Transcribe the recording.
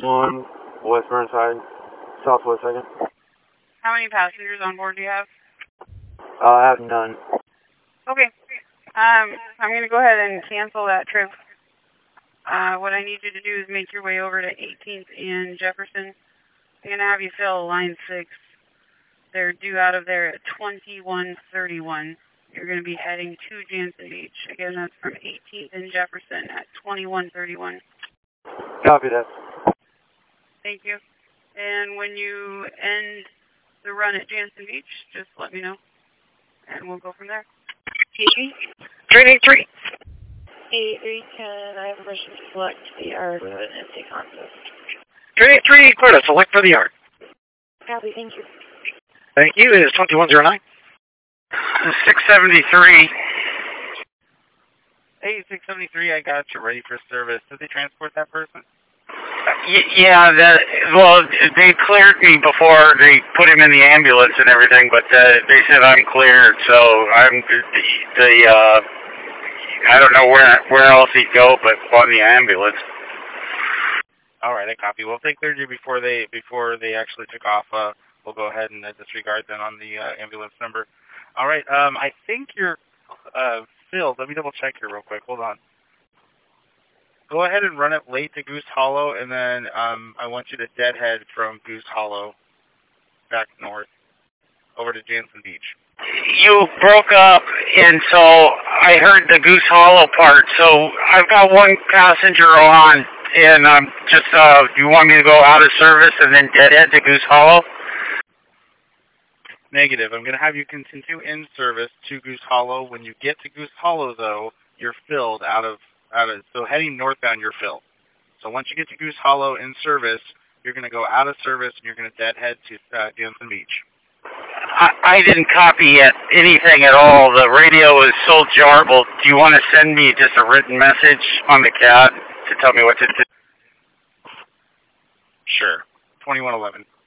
1, West Burnside, Southwest 2nd. How many passengers on board do you have? I have none. Okay. I'm going to go ahead and cancel that trip. What I need you to do is make your way over to 18th and Jefferson. I'm going to have you fill line 6. They're due out of there at 21:31. You're going to be heading to Jansen Beach. Again, that's from 18th and Jefferson at 21:31. Copy that. Thank you. And when you end the run at Jansen Beach, just let me know, and we'll go from there. Phoebe? 383. 83, can I have permission to select the yard with an intake consist? 383, clear to select for the yard. Copy, thank you. Thank you. It is 2109. 673. Hey, 673, I got you ready for service. Did they transport that person? Yeah, they cleared me before they put him in the ambulance and everything, but they said I'm cleared, so I don't know where else he'd go but on the ambulance. All right, I copy. Well, if they cleared you before they actually took off, we'll go ahead and disregard then on the ambulance number. All right, I think you're filled. Let me double check here real quick. Hold on. Go ahead and run it late to Goose Hollow, and then I want you to deadhead from Goose Hollow back north over to Jansen Beach. You broke up, and so I heard the Goose Hollow part. So I've got one passenger on, and I'm just, you want me to go out of service and then deadhead to Goose Hollow? Negative. I'm going to have you continue in service to Goose Hollow. When you get to Goose Hollow, though, you're filled so heading northbound, you're filled. So once you get to Goose Hollow in service, you're going to go out of service and you're going to deadhead to Jansen Beach. I didn't copy anything at all. The radio is so jarbled. Do you want to send me just a written message on the CAT to tell me what to do? Sure. 2111.